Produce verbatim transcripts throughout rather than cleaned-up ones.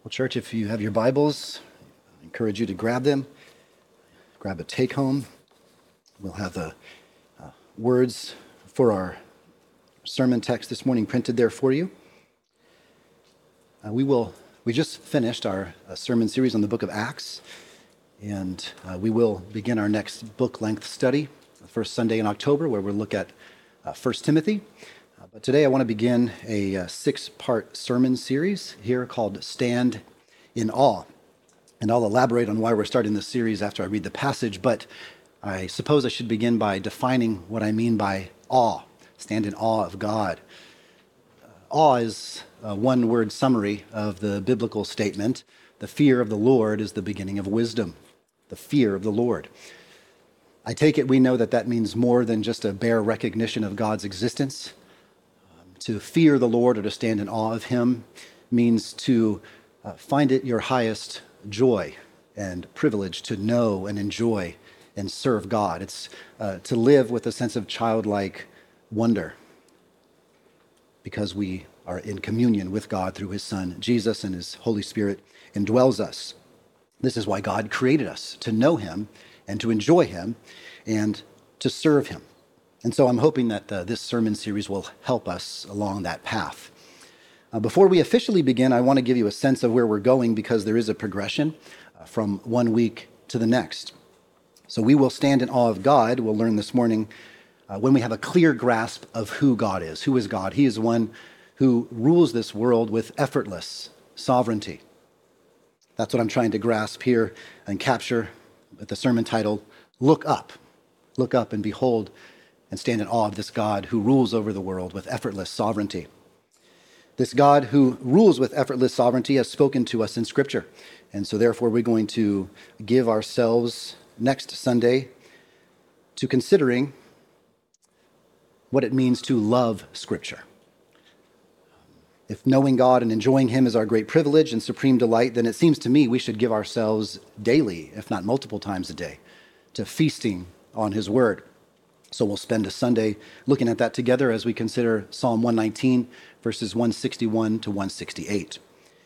Well, church, if you have your Bibles, I encourage you to grab them, grab a take-home. We'll have the uh, words for our sermon text this morning printed there for you. Uh, we will. We just finished our uh, sermon series on the book of Acts, and uh, we will begin our next book-length study, the first Sunday in October, where we'll look at uh, First Timothy. Uh, but today I want to begin a uh, six-part sermon series here called Stand in Awe. And I'll elaborate on why we're starting this series after I read the passage, but I suppose I should begin by defining what I mean by awe. Stand in awe of God. Uh, awe is a one-word summary of the biblical statement, the fear of the Lord is the beginning of wisdom. The fear of the Lord. I take it we know that that means more than just a bare recognition of God's existence. Um, to fear the Lord or to stand in awe of Him means to uh, find it your highest joy and privilege to know and enjoy and serve God. It's uh, to live with a sense of childlike wonder because we are in communion with God through His Son, Jesus, and His Holy Spirit indwells us. This is why God created us, to know Him and to enjoy Him and to serve Him. And so I'm hoping that uh, this sermon series will help us along that path. Uh, before we officially begin, I want to give you a sense of where we're going because there is a progression uh, from one week to the next. So we will stand in awe of God. We'll learn this morning uh, when we have a clear grasp of who God is. Who is God? He is one who rules this world with effortless sovereignty. That's what I'm trying to grasp here and capture with the sermon title, Look Up. Look up and behold and stand in awe of this God who rules over the world with effortless sovereignty. This God who rules with effortless sovereignty has spoken to us in Scripture. And so therefore we're going to give ourselves next Sunday to considering what it means to love Scripture. If knowing God and enjoying Him is our great privilege and supreme delight, then it seems to me we should give ourselves daily, if not multiple times a day, to feasting on His Word. So we'll spend a Sunday looking at that together as we consider Psalm one nineteen, verses one sixty-one to one sixty-eight.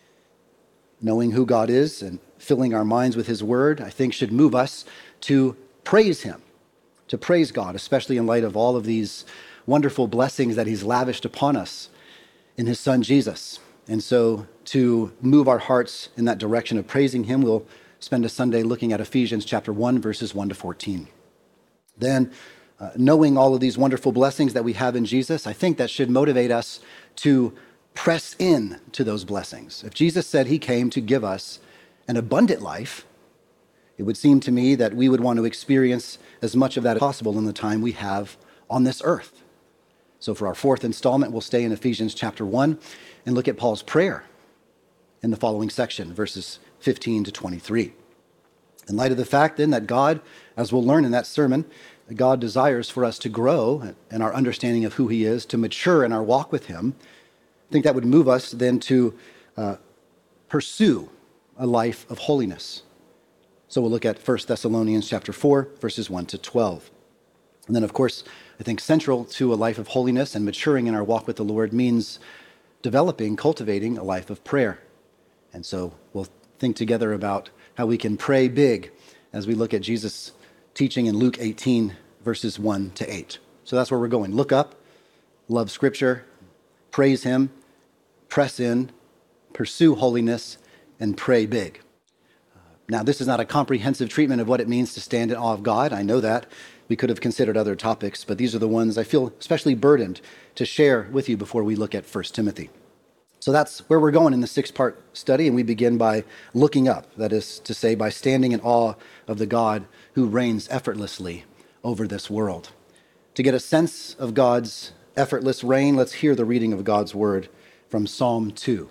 Knowing who God is and filling our minds with His Word, I think should move us to praise Him, to praise God, especially in light of all of these wonderful blessings that He's lavished upon us in His Son, Jesus. And so to move our hearts in that direction of praising Him, we'll spend a Sunday looking at Ephesians chapter one, verses one to fourteen. Then, uh, knowing all of these wonderful blessings that we have in Jesus, I think that should motivate us to press in to those blessings. If Jesus said He came to give us an abundant life, it would seem to me that we would want to experience as much of that as possible in the time we have on this earth. So for our fourth installment, we'll stay in Ephesians chapter one and look at Paul's prayer in the following section, verses fifteen to twenty-three. In light of the fact then that God, as we'll learn in that sermon, God desires for us to grow in our understanding of who He is, to mature in our walk with Him, I think that would move us then to uh, pursue a life of holiness. So we'll look at First Thessalonians chapter four, verses one to twelve. And then, of course, I think central to a life of holiness and maturing in our walk with the Lord means developing, cultivating a life of prayer. And so we'll think together about how we can pray big as we look at Jesus' teaching in Luke eighteen, verses one to eight. So that's where we're going. Look up, love Scripture, praise Him, press in, pursue holiness, and pray big. Now, this is not a comprehensive treatment of what it means to stand in awe of God. I know that. We could have considered other topics, but these are the ones I feel especially burdened to share with you before we look at First Timothy. So that's where we're going in the six-part study, and we begin by looking up, that is to say, by standing in awe of the God who reigns effortlessly over this world. To get a sense of God's effortless reign, let's hear the reading of God's word from Psalm two.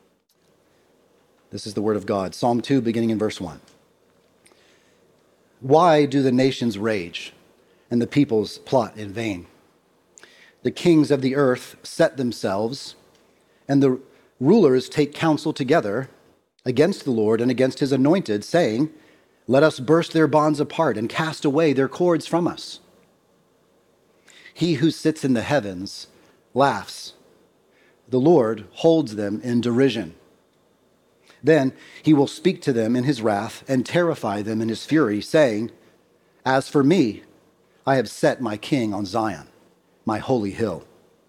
This is the word of God. Psalm two, beginning in verse one. Why do the nations rage and the peoples plot in vain? The kings of the earth set themselves, and the rulers take counsel together against the Lord and against His anointed, saying, let us burst their bonds apart and cast away their cords from us. He who sits in the heavens laughs. The Lord holds them in derision. Then he will speak to them in his wrath and terrify them in his fury, saying, "As for me, I have set my king on Zion, my holy hill.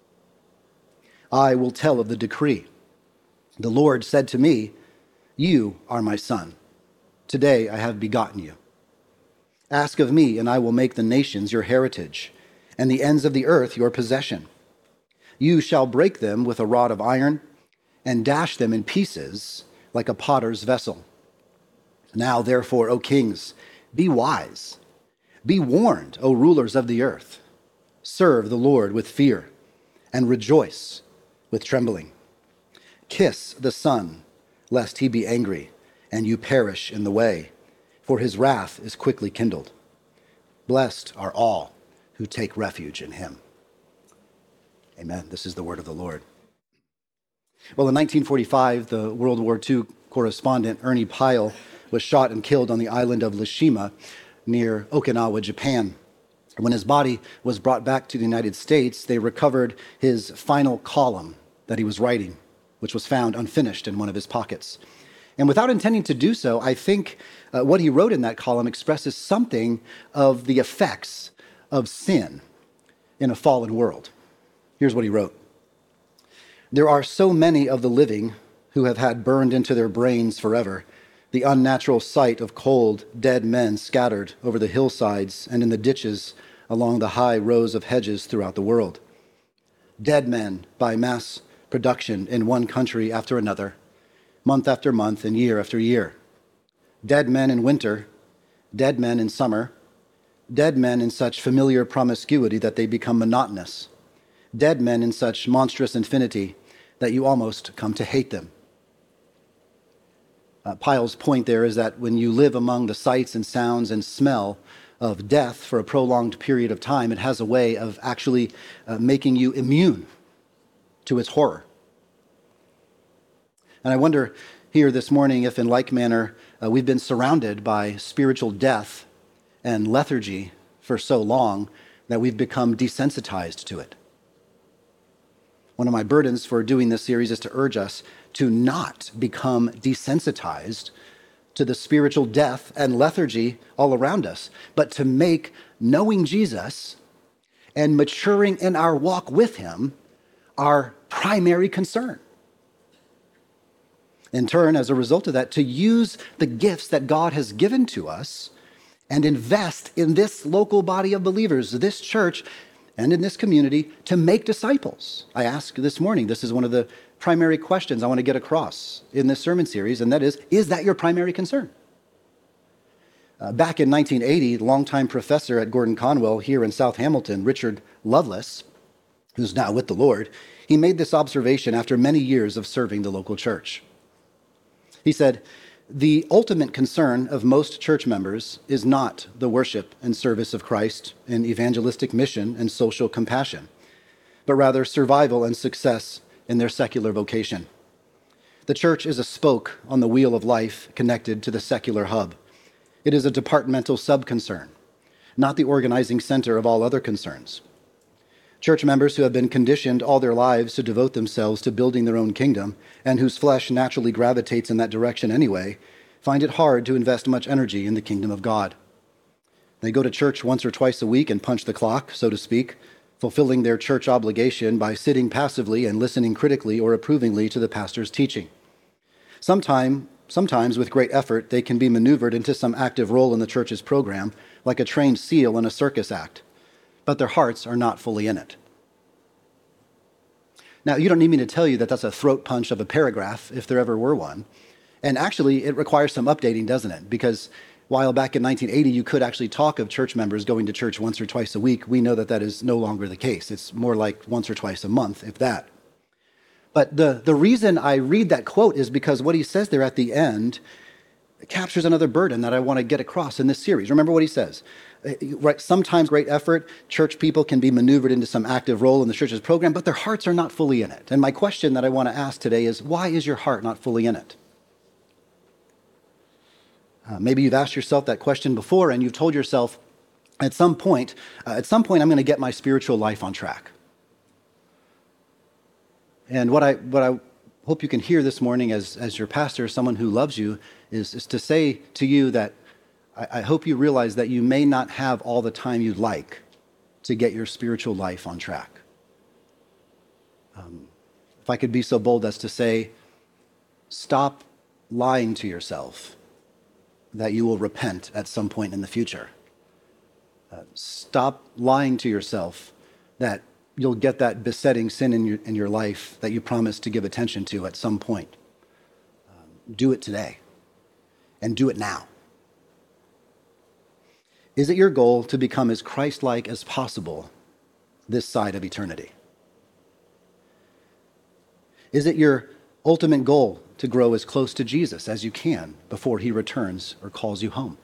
I will tell of the decree. The Lord said to me, 'You are my son. Today I have begotten you.' Ask of me, and I will make the nations your heritage, and the ends of the earth your possession. You shall break them with a rod of iron, and dash them in pieces like a potter's vessel. Now therefore, O kings, be wise. Be warned, O rulers of the earth. Serve the Lord with fear, and rejoice with trembling. Kiss the Son, lest he be angry, and you perish in the way, for his wrath is quickly kindled. Blessed are all who take refuge in him." Amen. This is the word of the Lord. Well, in nineteen forty-five, the World War Two correspondent Ernie Pyle was shot and killed on the island of Lishima near Okinawa, Japan. When his body was brought back to the United States, they recovered his final column that he was writing, which was found unfinished in one of his pockets. And without intending to do so, I think uh, what he wrote in that column expresses something of the effects of sin in a fallen world. Here's what he wrote. "There are so many of the living who have had burned into their brains forever the unnatural sight of cold, dead men scattered over the hillsides and in the ditches along the high rows of hedges throughout the world. Dead men by mass production in one country after another, month after month and year after year. Dead men in winter, dead men in summer, dead men in such familiar promiscuity that they become monotonous, dead men in such monstrous infinity that you almost come to hate them." Uh, Pyle's point there is that when you live among the sights and sounds and smell of death for a prolonged period of time, it has a way of actually uh, making you immune to its horror. And I wonder here this morning if in like manner uh, we've been surrounded by spiritual death and lethargy for so long that we've become desensitized to it. One of my burdens for doing this series is to urge us to not become desensitized to the spiritual death and lethargy all around us, but to make knowing Jesus and maturing in our walk with him our primary concern. In turn, as a result of that, to use the gifts that God has given to us and invest in this local body of believers, this church, and in this community to make disciples. I ask this morning, this is one of the primary questions I want to get across in this sermon series, and that is, is that your primary concern? Uh, back in nineteen eighty, longtime professor at Gordon Conwell here in South Hamilton, Richard Lovelace, who's now with the Lord, he made this observation after many years of serving the local church. He said, "The ultimate concern of most church members is not the worship and service of Christ in evangelistic mission and social compassion, but rather survival and success in their secular vocation. The church is a spoke on the wheel of life connected to the secular hub. It is a departmental sub-concern, not the organizing center of all other concerns. Church members who have been conditioned all their lives to devote themselves to building their own kingdom, and whose flesh naturally gravitates in that direction anyway, find it hard to invest much energy in the kingdom of God. They go to church once or twice a week and punch the clock, so to speak, fulfilling their church obligation by sitting passively and listening critically or approvingly to the pastor's teaching. Sometime, sometimes with great effort, they can be maneuvered into some active role in the church's program, like a trained seal in a circus act, but their hearts are not fully in it." Now, you don't need me to tell you that that's a throat punch of a paragraph, if there ever were one. And actually, it requires some updating, doesn't it? Because while back in nineteen eighty, you could actually talk of church members going to church once or twice a week, we know that that is no longer the case. It's more like once or twice a month, if that. But the, the reason I read that quote is because what he says there at the end captures another burden that I want to get across in this series. Remember what he says. Right, sometimes great effort, church people can be maneuvered into some active role in the church's program, but their hearts are not fully in it. And my question that I want to ask today is, why is your heart not fully in it? Uh, maybe you've asked yourself that question before, and you've told yourself, at some point, uh, at some point, I'm going to get my spiritual life on track. And what I what I hope you can hear this morning as, as your pastor, someone who loves you, is, is to say to you that I, I hope you realize that you may not have all the time you'd like to get your spiritual life on track. Um, if I could be so bold as to say, stop lying to yourself that you will repent at some point in the future. Uh, stop lying to yourself that you'll get that besetting sin in your, in your life that you promised to give attention to at some point. Um, do it today, and do it now. Is it your goal to become as Christ-like as possible this side of eternity? Is it your ultimate goal to grow as close to Jesus as you can before he returns or calls you home?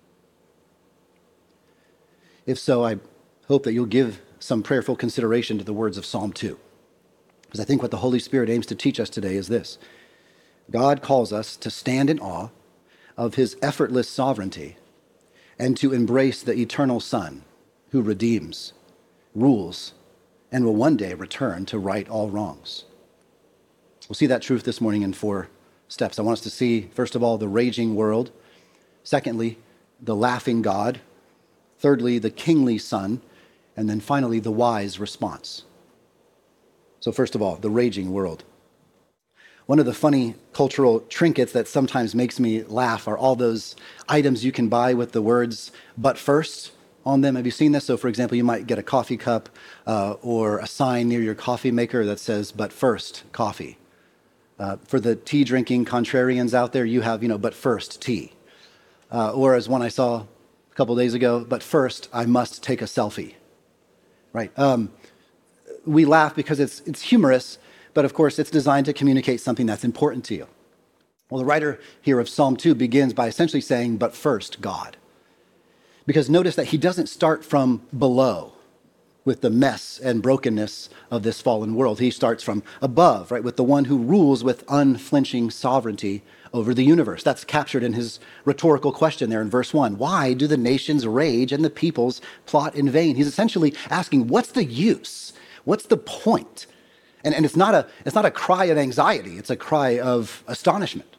If so, I hope that you'll give some prayerful consideration to the words of Psalm two. Because I think what the Holy Spirit aims to teach us today is this. God calls us to stand in awe of his effortless sovereignty and to embrace the eternal Son who redeems, rules, and will one day return to right all wrongs. We'll see that truth this morning in four steps. I want us to see, first of all, the raging world. Secondly, the laughing God. Thirdly, the kingly Son. And then finally, the wise response. So first of all, the raging world. One of the funny cultural trinkets that sometimes makes me laugh are all those items you can buy with the words, "but first" on them. Have you seen this? So for example, you might get a coffee cup uh, or a sign near your coffee maker that says, "but first, coffee." Uh, for the tea drinking contrarians out there, you have, you know, "but first, tea." Uh, or as one I saw a couple days ago, "but first, I must take a selfie." Right? Um, we laugh because it's it's humorous, but of course it's designed to communicate something that's important to you. Well, the writer here of Psalm two begins by essentially saying, "but first, God." Because notice that he doesn't start from below with the mess and brokenness of this fallen world. He starts from above, right, with the one who rules with unflinching sovereignty over the universe. That's captured in his rhetorical question there in verse one. Why do the nations rage and the peoples plot in vain? He's essentially asking, what's the use? What's the point? And, and it's not a, it's not a cry of anxiety. It's a cry of astonishment.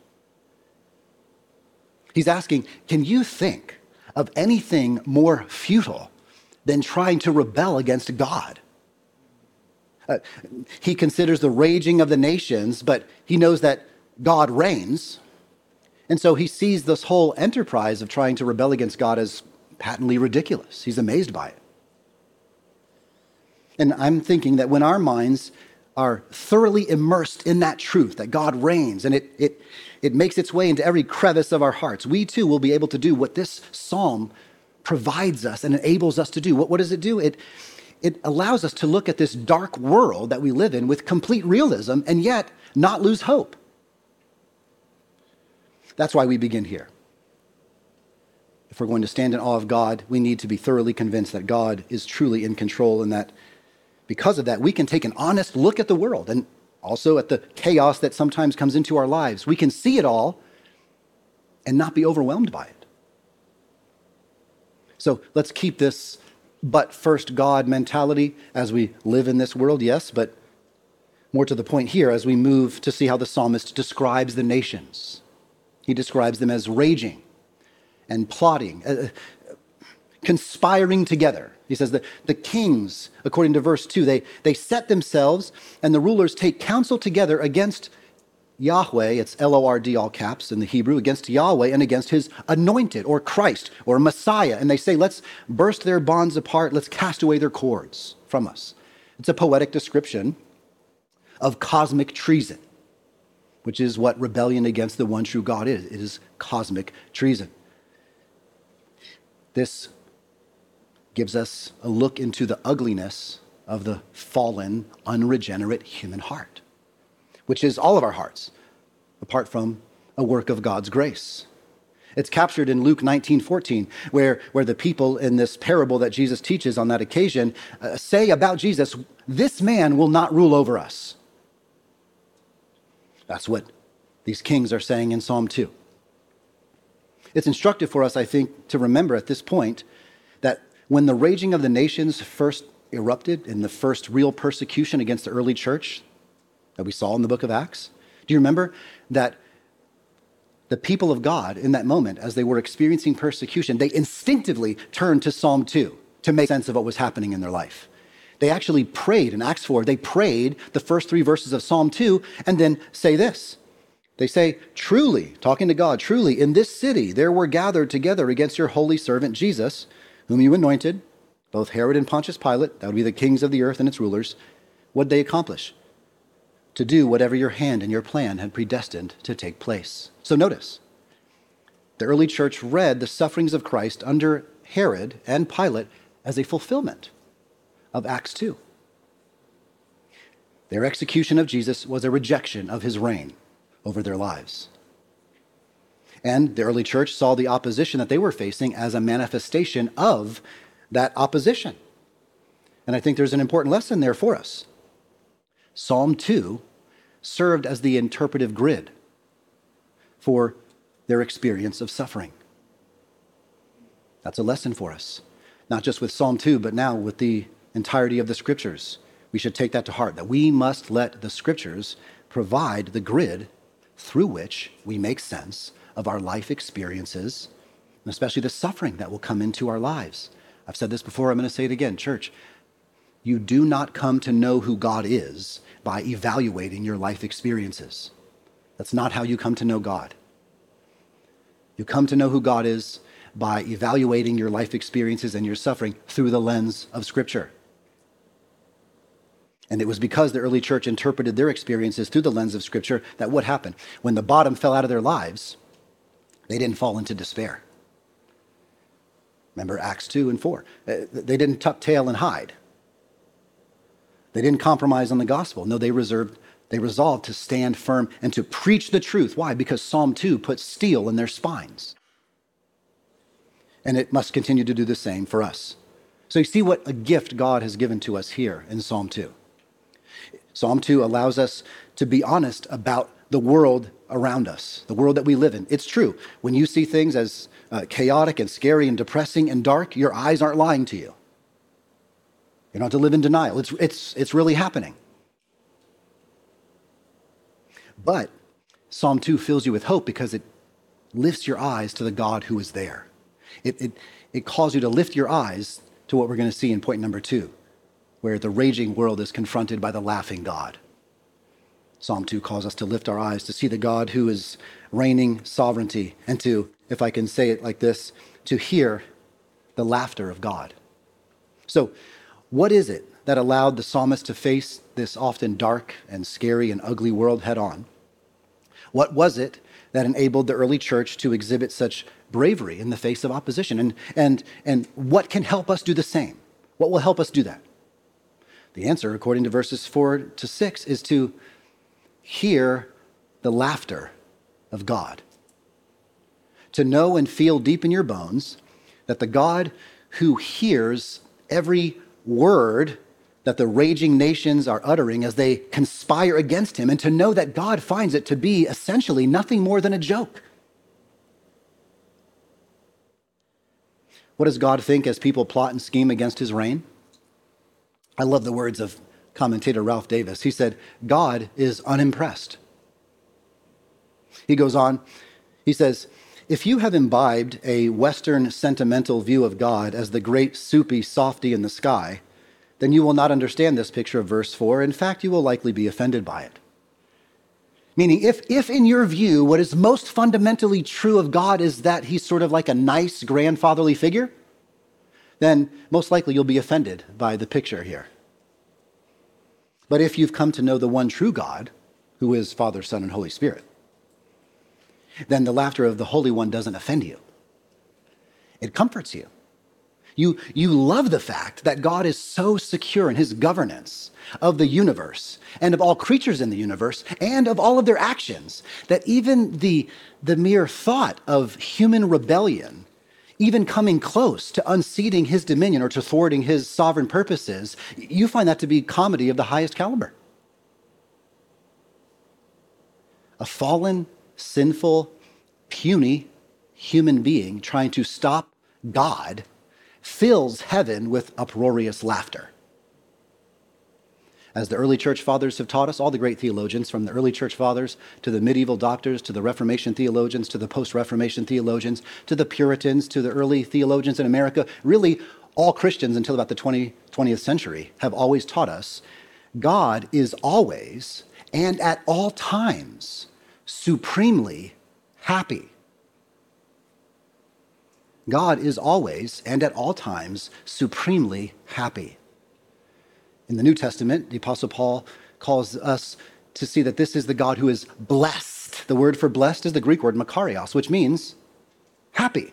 He's asking, can you think of anything more futile than trying to rebel against God? Uh, he considers the raging of the nations, but he knows that God reigns. And so he sees this whole enterprise of trying to rebel against God as patently ridiculous. He's amazed by it. And I'm thinking that when our minds are thoroughly immersed in that truth, that God reigns, and it, it, it makes its way into every crevice of our hearts, we too will be able to do what this psalm provides us and enables us to do. What, what does it do? It, it allows us to look at this dark world that we live in with complete realism and yet not lose hope. That's why we begin here. If we're going to stand in awe of God, we need to be thoroughly convinced that God is truly in control, and that because of that, we can take an honest look at the world and also at the chaos that sometimes comes into our lives. We can see it all and not be overwhelmed by it. So let's keep this "but first God" mentality as we live in this world, yes, but more to the point here as we move to see how the psalmist describes the nations. He describes them as raging and plotting, uh, conspiring together. He says that the kings, according to verse two, they, they set themselves and the rulers take counsel together against Yahweh, it's L O R D all caps in the Hebrew, against Yahweh and against his anointed or Christ or Messiah. And they say, let's burst their bonds apart, let's cast away their cords from us. It's a poetic description of cosmic treason, which is what rebellion against the one true God is. It is cosmic treason. This gives us a look into the ugliness of the fallen, unregenerate human heart, which is all of our hearts, apart from a work of God's grace. It's captured in Luke nineteen fourteen, where, where the people in this parable that Jesus teaches on that occasion uh, say about Jesus, "This man will not rule over us." That's what these kings are saying in Psalm two. It's instructive for us, I think, to remember at this point that when the raging of the nations first erupted in the first real persecution against the early church that we saw in the book of Acts, Do you remember that the people of God in that moment, as they were experiencing persecution, they instinctively turned to Psalm two to make sense of what was happening in their life? They actually prayed in Acts four. They prayed the first three verses of Psalm two and then say this. They say, truly, talking to God, truly, in this city there were gathered together against your holy servant Jesus, whom you anointed, both Herod and Pontius Pilate, that would be the kings of the earth and its rulers. What did they accomplish? To do whatever your hand and your plan had predestined to take place. So notice, the early church read the sufferings of Christ under Herod and Pilate as a fulfillment of Acts two. Their execution of Jesus was a rejection of his reign over their lives. And the early church saw the opposition that they were facing as a manifestation of that opposition. And I think there's an important lesson there for us. Psalm two served as the interpretive grid for their experience of suffering. That's a lesson for us, not just with Psalm two, but now with the entirety of the scriptures. We should take that to heart, that we must let the scriptures provide the grid through which we make sense of our life experiences, and especially the suffering that will come into our lives. I've said this before, I'm going to say it again. Church, you do not come to know who God is by evaluating your life experiences. That's not how you come to know God. You come to know who God is by evaluating your life experiences and your suffering through the lens of Scripture. And it was because the early church interpreted their experiences through the lens of Scripture that what happened? When the bottom fell out of their lives, they didn't fall into despair. Remember Acts two and four. They didn't tuck tail and hide. They didn't compromise on the gospel. No, they reserved, they resolved to stand firm and to preach the truth. Why? Because Psalm two put steel in their spines. And it must continue to do the same for us. So you see what a gift God has given to us here in Psalm two. Psalm two allows us to be honest about the world around us, the world that we live in. It's true. When you see things as uh, chaotic and scary and depressing and dark, your eyes aren't lying to you. You don't have to live in denial. It's, it's, it's really happening. But Psalm two fills you with hope because it lifts your eyes to the God who is there. It, it, it calls you to lift your eyes to what we're going to see in point number two, where the raging world is confronted by the laughing God. Psalm two calls us to lift our eyes to see the God who is reigning sovereignty and to, if I can say it like this, to hear the laughter of God. So what is it that allowed the psalmist to face this often dark and scary and ugly world head on? What was it that enabled the early church to exhibit such bravery in the face of opposition? And, and, and what can help us do the same? What will help us do that? The answer, according to verses four to six, is to hear the laughter of God. To know and feel deep in your bones that the God who hears every word that the raging nations are uttering as they conspire against him, and to know that God finds it to be essentially nothing more than a joke. What does God think as people plot and scheme against his reign? I love the words of commentator Ralph Davis. He said, God is unimpressed. He goes on, he says, if you have imbibed a Western sentimental view of God as the great soupy softy in the sky, then you will not understand this picture of verse four. In fact, you will likely be offended by it. Meaning, if, if in your view, what is most fundamentally true of God is that he's sort of like a nice grandfatherly figure, then most likely you'll be offended by the picture here. But if you've come to know the one true God, who is Father, Son, and Holy Spirit, then the laughter of the Holy One doesn't offend you. It comforts you. You, you love the fact that God is so secure in his governance of the universe and of all creatures in the universe and of all of their actions, that even the, the mere thought of human rebellion, even coming close to unseating his dominion or to thwarting his sovereign purposes, you find that to be comedy of the highest caliber. A fallen, sinful, puny human being trying to stop God fills heaven with uproarious laughter. As the early church fathers have taught us, all the great theologians, from the early church fathers to the medieval doctors, to the Reformation theologians, to the post-Reformation theologians, to the Puritans, to the early theologians in America, really all Christians until about the twentieth century have always taught us God is always and at all times supremely happy. God is always and at all times supremely happy. In the New Testament, the Apostle Paul calls us to see that this is the God who is blessed. The word for blessed is the Greek word makarios, which means happy.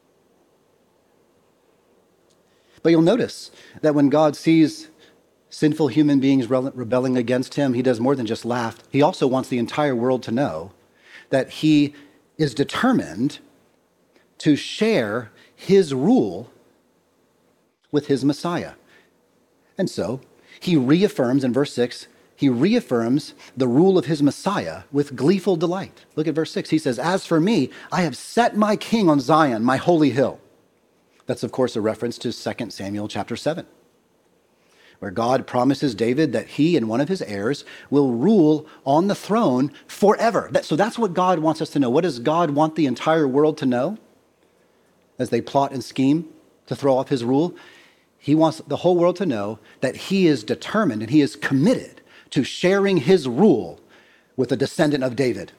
But you'll notice that when God sees sinful human beings rebelling against him, he does more than just laugh. He also wants the entire world to know that he is determined to share his rule with his Messiah. And so he reaffirms in verse six, he reaffirms the rule of his Messiah with gleeful delight. Look at verse six. He says, "As for me, I have set my king on Zion, my holy hill." That's, of course, a reference to Second Samuel chapter seven, where God promises David that he and one of his heirs will rule on the throne forever. So that's what God wants us to know. What does God want the entire world to know as they plot and scheme to throw off his rule? He wants the whole world to know that he is determined and he is committed to sharing his rule with a descendant of David.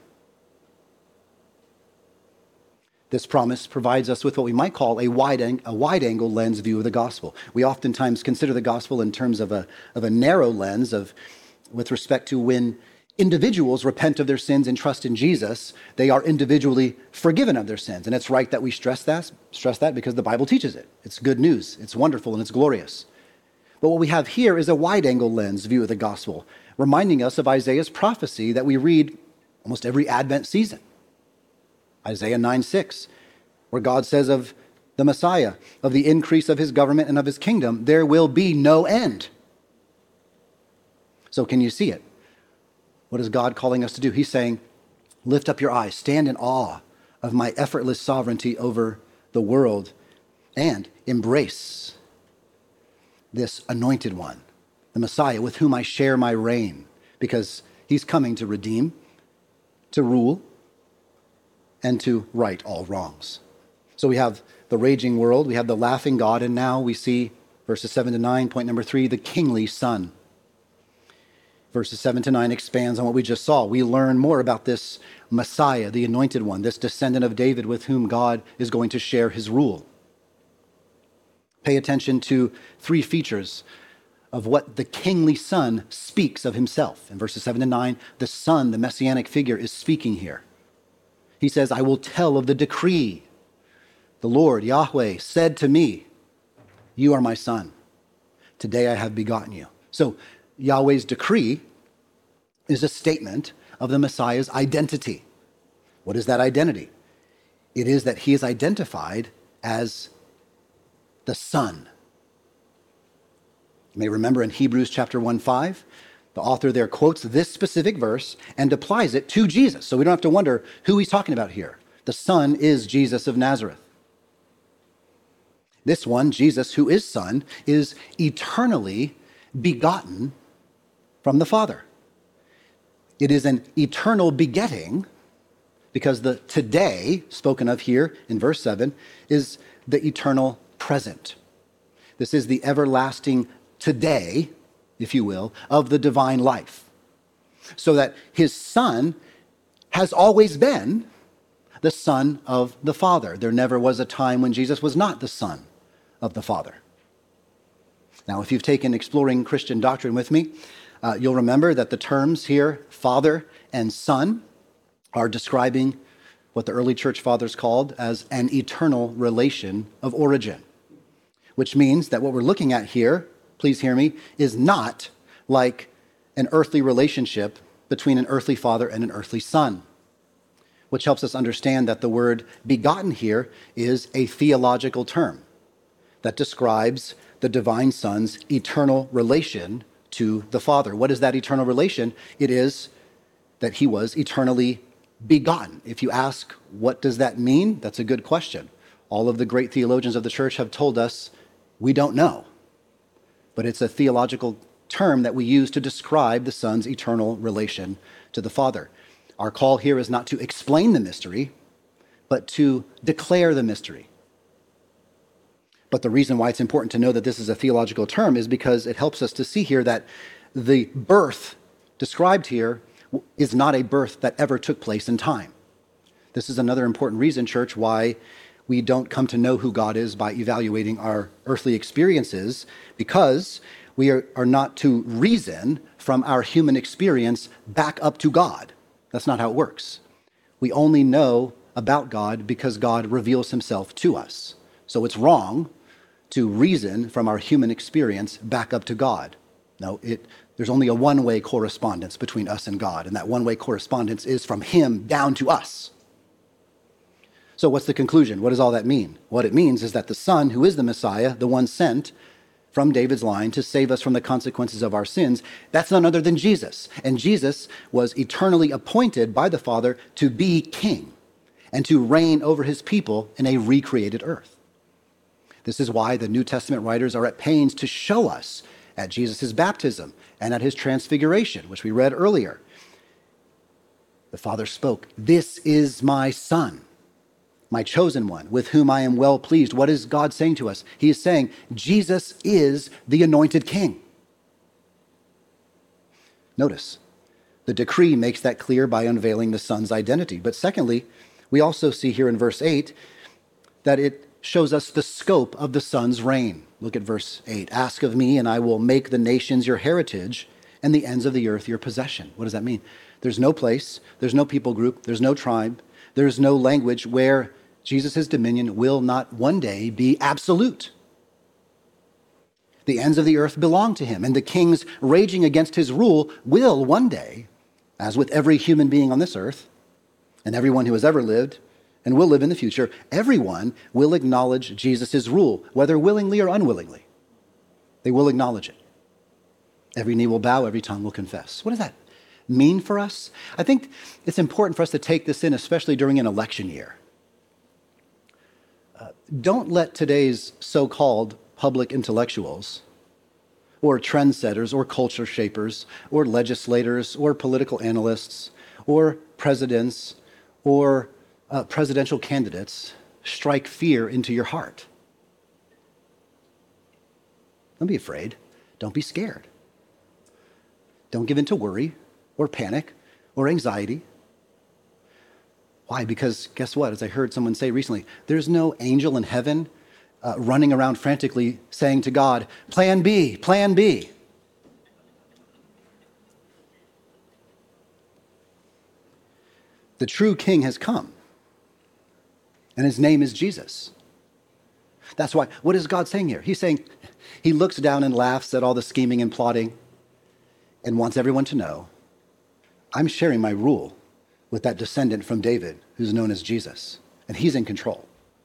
This promise provides us with what we might call a wide, a wide-angle lens view of the gospel. We oftentimes consider the gospel in terms of a, of a narrow lens of, with respect to when individuals repent of their sins and trust in Jesus, they are individually forgiven of their sins. And it's right that we stress that, stress that because the Bible teaches it. It's good news. It's wonderful and it's glorious. But what we have here is a wide-angle lens view of the gospel, reminding us of Isaiah's prophecy that we read almost every Advent season. Isaiah nine six, where God says of the Messiah, of the increase of his government and of his kingdom, there will be no end. So can you see it? What is God calling us to do? He's saying, lift up your eyes, stand in awe of my effortless sovereignty over the world, and embrace this anointed one, the Messiah, with whom I share my reign, because he's coming to redeem, to rule, and to right all wrongs. So we have the raging world, we have the laughing God, and now we see verses seven to nine, point number three, the kingly Son. Verses seven to nine expands on what we just saw. We learn more about this Messiah, the anointed one, this descendant of David with whom God is going to share his rule. Pay attention to three features of what the kingly Son speaks of himself. In verses seven to nine, the Son, the messianic figure, is speaking here. He says, "I will tell of the decree. The Lord, Yahweh, said to me, you are my son. Today I have begotten you." So Yahweh's decree is a statement of the Messiah's identity. What is that identity? It is that he is identified as the Son. You may remember in Hebrews chapter one five, the author there quotes this specific verse and applies it to Jesus. So we don't have to wonder who he's talking about here. The Son is Jesus of Nazareth. This one, Jesus, who is Son, is eternally begotten from the Father. It is an eternal begetting because the today spoken of here in verse seven is the eternal present. This is the everlasting today, if you will, of the divine life. So that his Son has always been the Son of the Father. There never was a time when Jesus was not the Son of the Father. Now, if you've taken Exploring Christian Doctrine with me, uh, you'll remember that the terms here, Father and Son, are describing what the early church fathers called as an eternal relation of origin, which means that what we're looking at here, please hear me, is not like an earthly relationship between an earthly father and an earthly son, which helps us understand that the word begotten here is a theological term that describes the divine Son's eternal relation to the Father. What is that eternal relation? It is that he was eternally begotten. If you ask, what does that mean? That's a good question. All of the great theologians of the church have told us we don't know. But it's a theological term that we use to describe the Son's eternal relation to the Father. Our call here is not to explain the mystery, but to declare the mystery. But the reason why it's important to know that this is a theological term is because it helps us to see here that the birth described here is not a birth that ever took place in time. This is another important reason, church, why we don't come to know who God is by evaluating our earthly experiences, because we are, are not to reason from our human experience back up to God. That's not how it works. We only know about God because God reveals himself to us. So it's wrong to reason from our human experience back up to God. No, it, there's only a one-way correspondence between us and God, and that one-way correspondence is from him down to us. So what's the conclusion? What does all that mean? What it means is that the Son, who is the Messiah, the one sent from David's line to save us from the consequences of our sins, that's none other than Jesus. And Jesus was eternally appointed by the Father to be king and to reign over his people in a recreated earth. This is why the New Testament writers are at pains to show us at Jesus' baptism and at his transfiguration, which we read earlier. The Father spoke, "This is my Son, my chosen one, with whom I am well pleased." What is God saying to us? He is saying, Jesus is the anointed king. Notice, the decree makes that clear by unveiling the Son's identity. But secondly, we also see here in verse eight that it shows us the scope of the Son's reign. Look at verse eight. "Ask of me, and I will make the nations your heritage and the ends of the earth your possession." What does that mean? There's no place, there's no people group, there's no tribe, there's no language where Jesus' dominion will not one day be absolute. The ends of the earth belong to him, and the kings raging against his rule will one day, as with every human being on this earth, and everyone who has ever lived and will live in the future, everyone will acknowledge Jesus' rule, whether willingly or unwillingly. They will acknowledge it. Every knee will bow, every tongue will confess. What does that mean for us? I think it's important for us to take this in, especially during an election year. Uh, don't let today's so-called public intellectuals or trendsetters or culture shapers or legislators or political analysts or presidents or uh, presidential candidates strike fear into your heart. Don't be afraid. Don't be scared. Don't give in to worry or panic or anxiety. Why? Because guess what? As I heard someone say recently, there's no angel in heaven uh, running around frantically saying to God, "Plan B, plan B." The true king has come, and his name is Jesus. That's why, what is God saying here? He's saying, he looks down and laughs at all the scheming and plotting and wants everyone to know, I'm sharing my rule with that descendant from David who's known as Jesus, and he's in control.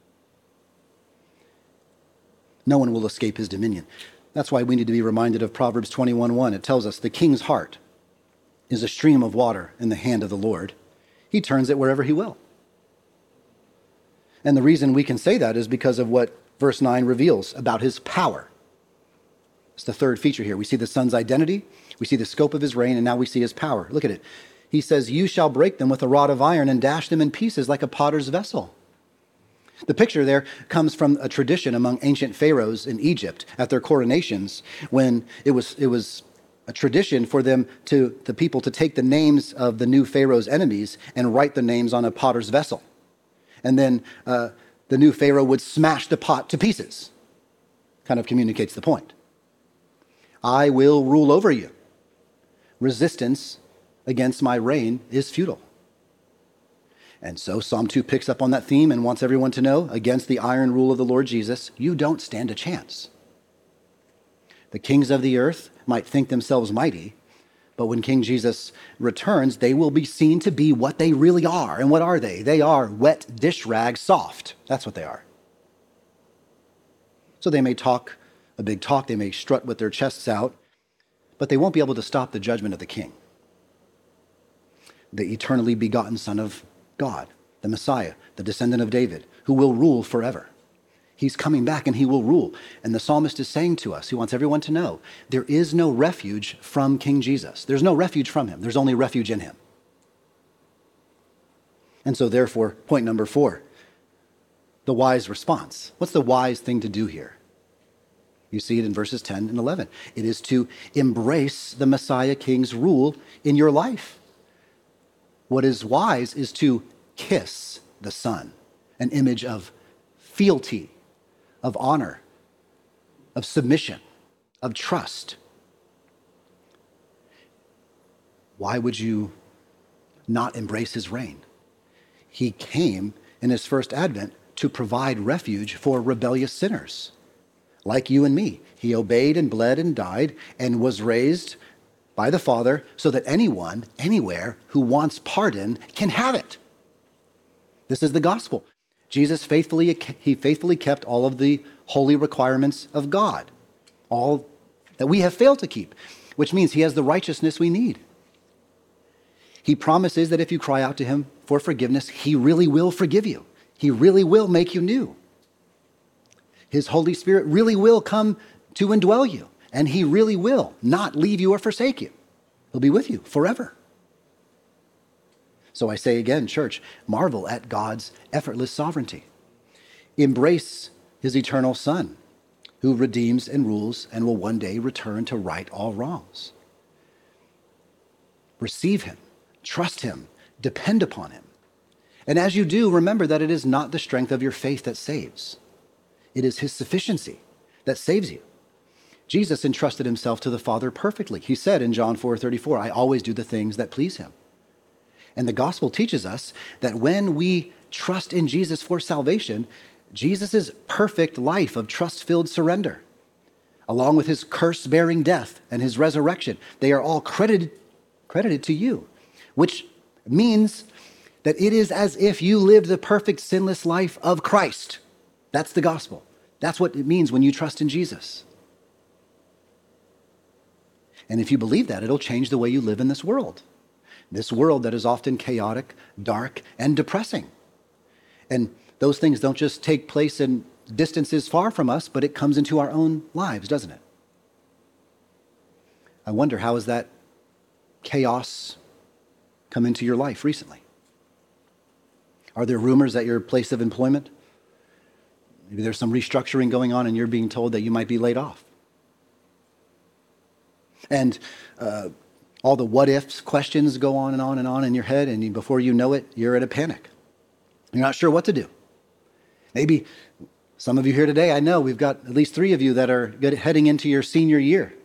No one will escape his dominion. That's why we need to be reminded of Proverbs twenty-one one. It tells us the king's heart is a stream of water in the hand of the Lord. He turns it wherever he will. And the reason we can say that is because of what verse nine reveals about his power. It's the third feature here. We see the Son's identity, we see the scope of his reign, and now we see his power. Look at it. He says, "You shall break them with a rod of iron and dash them in pieces like a potter's vessel." The picture there comes from a tradition among ancient pharaohs in Egypt at their coronations, when it was it was a tradition for them to the people to take the names of the new pharaoh's enemies and write the names on a potter's vessel. And then uh, the new pharaoh would smash the pot to pieces. Kind of communicates the point. I will rule over you. Resistance against my reign is futile. And so Psalm two picks up on that theme and wants everyone to know, against the iron rule of the Lord Jesus, you don't stand a chance. The kings of the earth might think themselves mighty, but when King Jesus returns, they will be seen to be what they really are. And what are they? They are wet dish rag soft. That's what they are. So they may talk a big talk, they may strut with their chests out, but they won't be able to stop the judgment of the King, the eternally begotten Son of God, the Messiah, the descendant of David, who will rule forever. He's coming back and he will rule. And the psalmist is saying to us, he wants everyone to know, there is no refuge from King Jesus. There's no refuge from him. There's only refuge in him. And so therefore, point number four, the wise response. What's the wise thing to do here? You see it in verses ten and eleven. It is to embrace the Messiah King's rule in your life. What is wise is to kiss the Son, an image of fealty, of honor, of submission, of trust. Why would you not embrace his reign? He came in his first advent to provide refuge for rebellious sinners, like you and me. He obeyed and bled and died and was raised by the Father so that anyone, anywhere, who wants pardon can have it. This is the gospel. Jesus faithfully, he faithfully kept all of the holy requirements of God, all that we have failed to keep, which means he has the righteousness we need. He promises that if you cry out to him for forgiveness, he really will forgive you. He really will make you new. His Holy Spirit really will come to indwell you, and he really will not leave you or forsake you. He'll be with you forever. So I say again, church, marvel at God's effortless sovereignty. Embrace his eternal Son, who redeems and rules and will one day return to right all wrongs. Receive him, trust him, depend upon him. And as you do, remember that it is not the strength of your faith that saves. It is his sufficiency that saves you. Jesus entrusted himself to the Father perfectly. He said in John four thirty-four, I always do the things that please him. And the gospel teaches us that when we trust in Jesus for salvation, Jesus' perfect life of trust-filled surrender, along with his curse-bearing death and his resurrection, they are all credited, credited to you, which means that it is as if you lived the perfect sinless life of Christ. That's the gospel. That's what it means when you trust in Jesus. And if you believe that, it'll change the way you live in this world. This world that is often chaotic, dark, and depressing. And those things don't just take place in distances far from us, but it comes into our own lives, doesn't it? I wonder, how has that chaos come into your life recently? Are there rumors at your place of employment? Maybe there's some restructuring going on and you're being told that you might be laid off. And uh, all the what ifs questions go on and on and on in your head, and before you know it, you're in a panic. You're not sure what to do. Maybe some of you here today, I know we've got at least three of you that are good, heading into your senior year.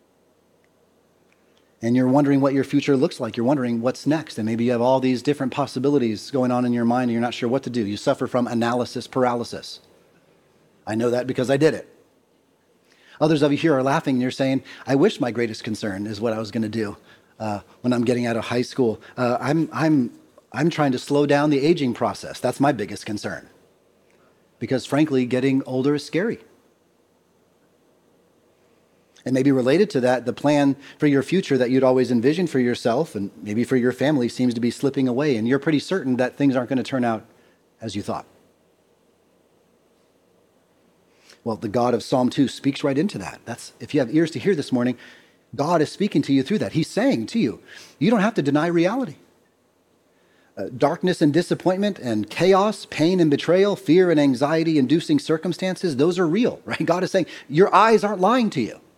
And you're wondering what your future looks like. You're wondering what's next. And maybe you have all these different possibilities going on in your mind and you're not sure what to do. You suffer from analysis paralysis. I know that because I did it. Others of you here are laughing and you're saying, I wish my greatest concern is what I was going to do uh, when I'm getting out of high school. Uh, I'm, I'm, I'm trying to slow down the aging process. That's my biggest concern. Because frankly, getting older is scary. And maybe related to that, the plan for your future that you'd always envisioned for yourself and maybe for your family seems to be slipping away, and you're pretty certain that things aren't going to turn out as you thought. Well, the God of Psalm two speaks right into that. That's, if you have ears to hear this morning, God is speaking to you through that. He's saying to you, you don't have to deny reality. Uh, darkness and disappointment and chaos, pain and betrayal, fear and anxiety inducing circumstances, those are real, right? God is saying, your eyes aren't lying to you.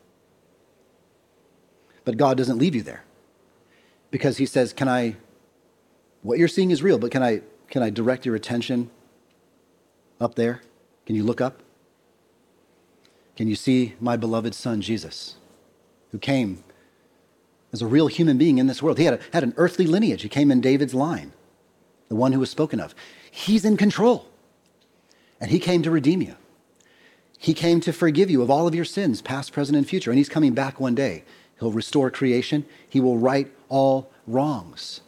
But God doesn't leave you there, because he says, can I, what you're seeing is real, but can I, can I direct your attention up there? Can you look up? Can you see my beloved Son, Jesus, who came as a real human being in this world? He had, a, had an earthly lineage. He came in David's line, the one who was spoken of. He's in control, and he came to redeem you. He came to forgive you of all of your sins, past, present, and future, and he's coming back one day. He'll restore creation. He will right all wrongs.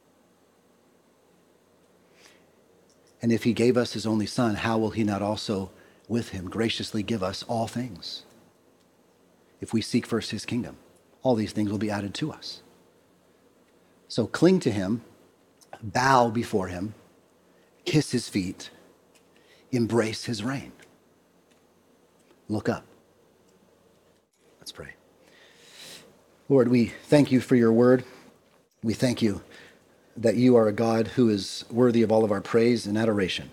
And if he gave us his only Son, how will he not also with him graciously give us all things? If we seek first his kingdom, all these things will be added to us. So cling to him, bow before him, kiss his feet, embrace his reign. look up. Let's pray. Lord, we thank you for your word. We thank you that you are a God who is worthy of all of our praise and adoration.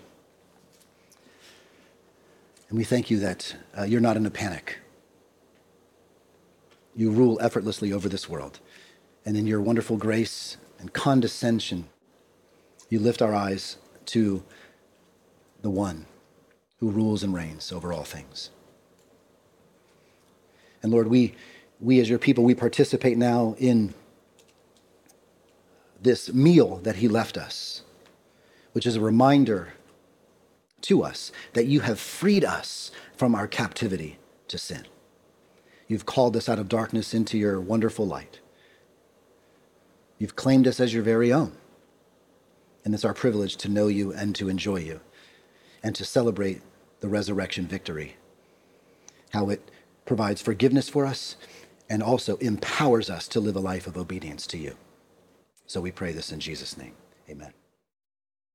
And we thank you that uh, you're not in a panic. You rule effortlessly over this world. And in your wonderful grace and condescension, you lift our eyes to the one who rules and reigns over all things. And Lord, we, we as your people, we participate now in this meal that he left us, which is a reminder to us that you have freed us from our captivity to sin. You've called us out of darkness into your wonderful light. You've claimed us as your very own. And it's our privilege to know you and to enjoy you and to celebrate the resurrection victory, how it provides forgiveness for us and also empowers us to live a life of obedience to you. So we pray this in Jesus' name. Amen.